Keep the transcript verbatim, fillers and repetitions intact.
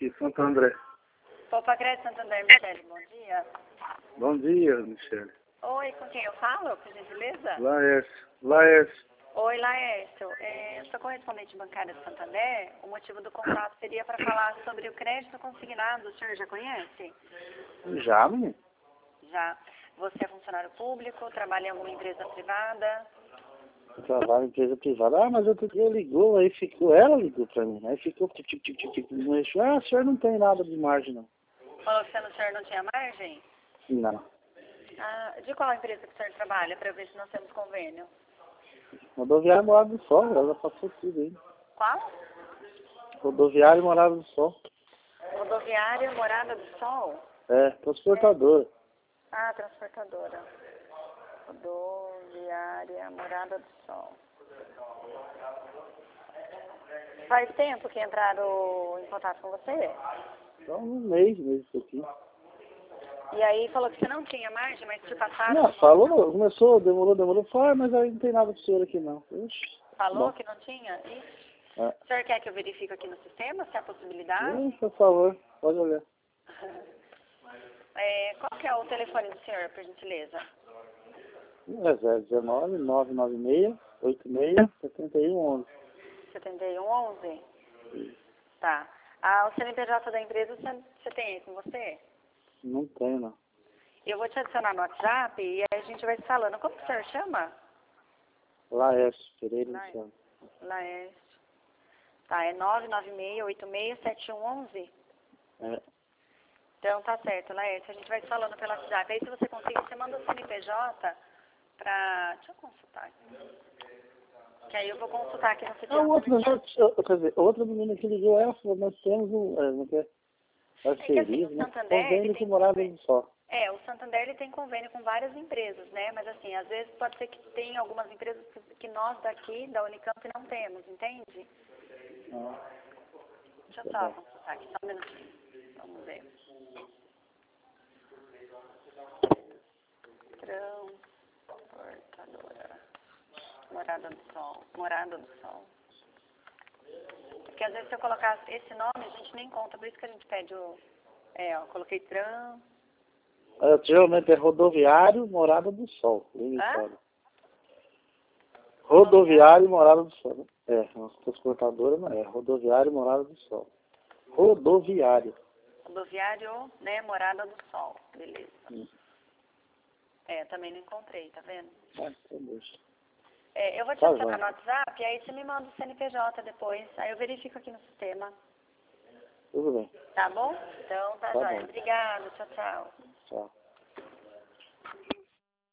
aqui, Santo André. Poupa Crédito Santander, Michele, bom dia. Bom dia, Michele. Oi, com quem eu falo, por gentileza? Laércio. Laércio. Oi, Laércio. É, eu sou correspondente bancária do Santander. O motivo do contato seria para falar sobre o crédito consignado. O senhor já conhece? Já, menino? Já. Você é funcionário público, trabalha em alguma empresa privada? Eu trabalho em empresa privada. Ah, mas outro dia ligou, aí ficou, ela ligou pra mim. Aí ficou, tipo, tipo, tipo, tipo, no eixo. Ah, o senhor não tem nada de margem, não. Falou que o senhor não tinha margem? Não. Ah, de qual empresa que o senhor trabalha, para ver se nós temos convênio? Rodoviária Morada do Sol, ela passou tudo aí. Qual? Rodoviária Morada do Sol. Rodoviária Morada do Sol? É, transportadora. Ah, transportadora. Rodoviária Morada do Sol. Faz tempo que entraram em contato com você? Então, um mês mesmo isso aqui. E aí falou que você não tinha margem, mas te passaram... Não, falou, começou, demorou, demorou. Falou, ah, mas aí não tem nada pro senhor aqui, não. Ixi, Falou bom. que não tinha? Ixi. É. O senhor quer que eu verifique aqui no sistema se há possibilidade? Sim, por favor, pode olhar. É, qual que é o telefone do senhor, por gentileza? É zero dezenove, nove nove seis, oito seis, sete um onze. setenta e um onze? Tá. Ah, o C N P J da empresa você, você tem aí com você? Não tem, não. Eu vou te adicionar no WhatsApp e aí a gente vai se falando. Como que o senhor chama? Laércio, Pereira Laércio. Luciano. Laércio. Tá, é nove nove seis, oito seis, sete um onze? É. Então tá certo, Laércio. A gente vai se falando pelo WhatsApp. Aí se você conseguir, você manda o C N P J pra... Deixa eu consultar aqui. Que aí eu vou consultar aqui no A sistema. outra, já, quer dizer, outra menina que ligou, ela falou, nós temos um, é, não quer, parceria, assim, o né? Santander, ele Convênio tem com Morada convênio. do Sol. É, o Santander ele tem convênio com várias empresas, né? Mas assim, às vezes pode ser que tem algumas empresas que, que nós daqui, da Unicamp, não temos, entende? Ah, Deixa eu só consultar aqui, só um minutinho. Vamos ver. Transportadora. Morada do Sol. Morada do Sol. Porque às vezes se eu colocar esse nome, a gente nem conta, por isso que a gente pede o... É, ó, coloquei Tran... é, geralmente é rodoviário Morada do Sol. Hã? Rodoviário Morada do Sol. Né? É, nossa transportadora não é. Rodoviário Morada do Sol. Rodoviário. Rodoviário, né, Morada do Sol. Beleza. Hum. É, também não encontrei, tá vendo? Ah, então deixa. É, eu vou te Tá adicionar bom. no WhatsApp e aí você me manda o C N P J depois. Aí eu verifico aqui no sistema. Tudo bem. Tá bom? Então, tá, Tá jóia. bom. Obrigada. Tchau, tchau. Tchau.